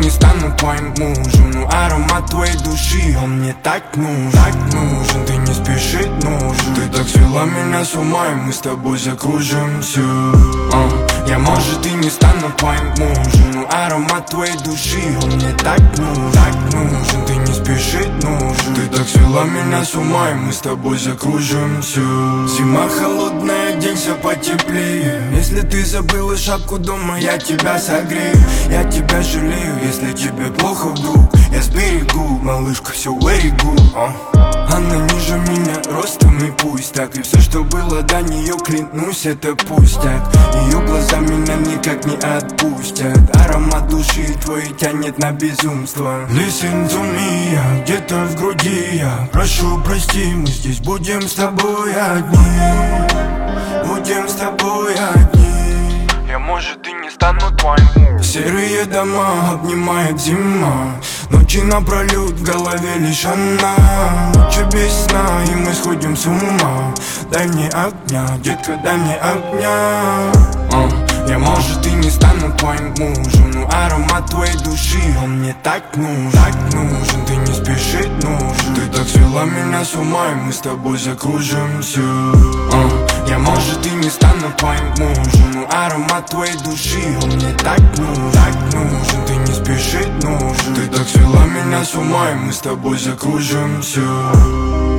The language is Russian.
не стану твоим мужем, но аромат твоей души, он мне так нужен, ты не спешить нужен. Ты так свела меня с ума, и мы с тобой закружимся. Я, может, и не стану твоим мужем, но аромат твоей души, он мне так нужен, ты не спешить нужен. Ты так свела меня с ума, и мы с тобой закружимся. Зима холодная, оденься потеплее. Если ты забыла шапку дома, я тебя согрею. Я тебя жалею, если тебе плохо вдруг. Я сберегу, малышка, все very good. Она ниже меня ростом, и пусть так. И все, что было до нее, клянусь, это пустяк. Ее глаза меня никак не отпустят. Аромат души твой тянет на безумство. Listen to me, я где-то в груди. Я прошу, прости, мы здесь будем с тобой одни. Будем с тобой одни. Я, может, и не стану твоим. Серые дома обнимает зима. Ночи напролет, в голове лишь она. Ночи без сна, и мы сходим с ума. Дай мне огня, детка, дай мне огня. Я, может, и не стану твоим мужем, но аромат твоей души, он мне так нужен, ты не спешить нужен. Ты так свела меня с ума, и мы с тобой закружимся. Я, может, и не стану твоим мужем, но аромат твоей души, он мне так нужен, ты не спешить нужен. Ты так свела меня с ума, и мы с тобой закружимся.